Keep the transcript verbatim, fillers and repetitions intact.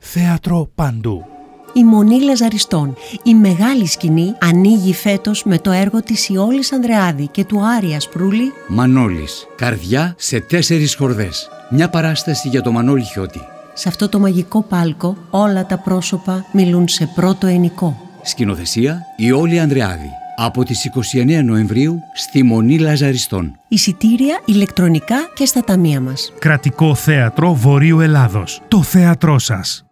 Θέατρο παντού. Η Μονή Λαζαριστών, η μεγάλη σκηνή, ανοίγει φέτος με το έργο της Ιόλης Ανδρεάδη και του Άρη Ασπρούλη. Μανώλης, καρδιά σε τέσσερις χορδές. Μια παράσταση για το Μανώλη Χιώτη. Σε αυτό το μαγικό πάλκο όλα τα πρόσωπα μιλούν σε πρώτο ενικό. Σκηνοθεσία Ιόλη Ανδρεάδη. Από τις είκοσι εννέα Νοεμβρίου στη Μονή Λαζαριστών. Εισιτήρια ηλεκτρονικά και στα ταμεία μας. Κρατικό Θέατρο Βορείου Ελλάδος. Το θέατρό σας.